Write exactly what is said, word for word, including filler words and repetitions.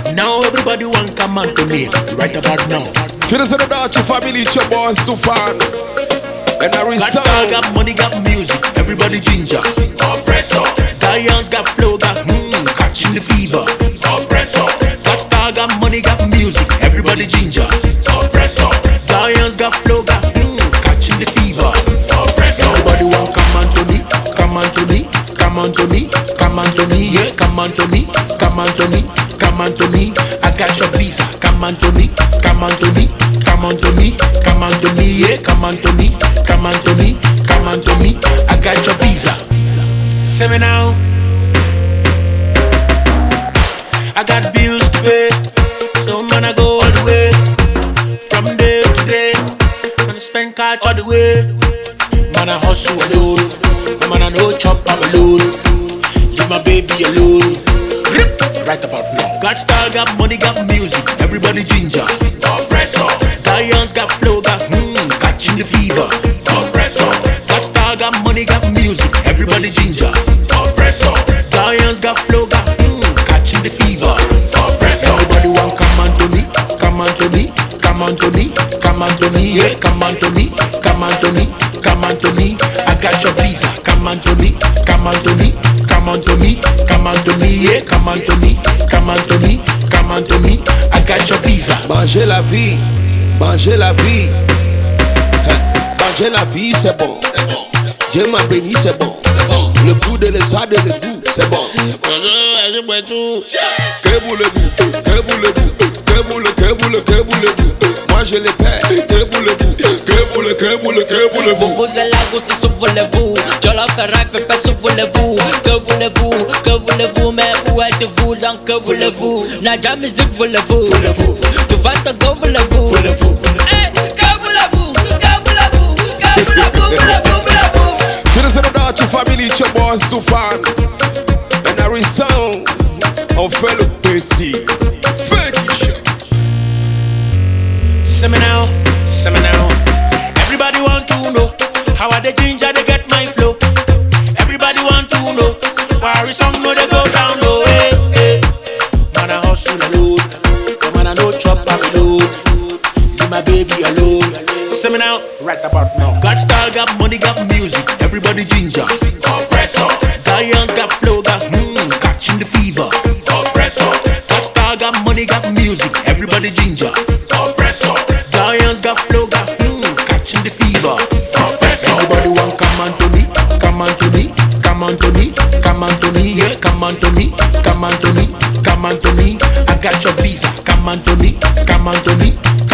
Now everybody want come on to me right about now. Finish the Dutch family, it's your boss too far. And I Got style, got money, got music, everybody ginger. Oppressor. Giants got flow, got hmm, catching the fever. Oppressor. Got style, got money, got music, everybody ginger. Oppressor. Giants got flow, got hmm, catching the fever. Oppressor. Everybody want come on to me, come on to me, come on to me, come on to me, yeah, come on to me, come on to me, come on to me. I got your visa, come on to me, come on to me, come on to me, come on to me, yeah, come on to me. Come on to me, come on to me, I got your visa. Say me now, I got bills to pay, so man I go all the way. From day to day, man I spend cash all the way. Man I hustle alone, man I no chop I'm alone. Leave my baby alone, right about now. Got style, got money, got music, everybody ginger. Oppressor. Giants got flow, got hmm, catching the fever. Oppressor. Got style, got money, got music, everybody ginger. Oppressor. Giants got flow, got hmm, catching the fever. Oppressor. Everybody want come on to me, come on to me, come on to me, come on to me, yeah, come on to me, come on to me, come on to me. I got your visa, come on to me, come on to me, come on to me, come on to me, yeah, come on to me, come on to me, come on to me. I got your visa. Manger la vie, manger la vie. Manger la vie, c'est bon. Dieu m'a béni, c'est bon. Le goût de l'esade et le goût, c'est bon. Que voulez-vous, que voulez-vous, que voulez, que voulez, que voulez-vous? Moi je les paie, que voulez-vous, que voulez, que voulez, que voulez-vous? Vous êtes là, vous si voulez-vous. Je leur ferai pépé, si voulez-vous. Que voulez-vous, que voulez-vous? Mais où êtes-vous, donc que voulez-vous? Nadia musique, voulez-vous? Tu vas te go, voulez-vous? Eh, que voulez-vous, que voulez-vous, que voulez-vous, voulez-vous, voulez-vous? Finish the Dutch family, it's your boss too far. And I resound, on fait le P C. Fetish. Say me now, say me now. Everybody want to know how are the ginger they get my flow. Everybody want to know why every song no they go down low. Hey, hey. Man I hustle alone, no man I no chop I'm alone. Leave my baby alone. Say me now, right about now. Got style, got money, got music, everybody ginger. Oppressor. Giants got flow, got hmm, catching the fever. Oppressor. Got style, got money, got music, everybody ginger. Oppressor. Giants got flow, got hmm, catching the fever. Oppressor. Everybody want come on to me, come on to me, come on to me, come on to me, yeah, come on to me, come on to me, come on to me. I got your visa, come on to me, come on to me,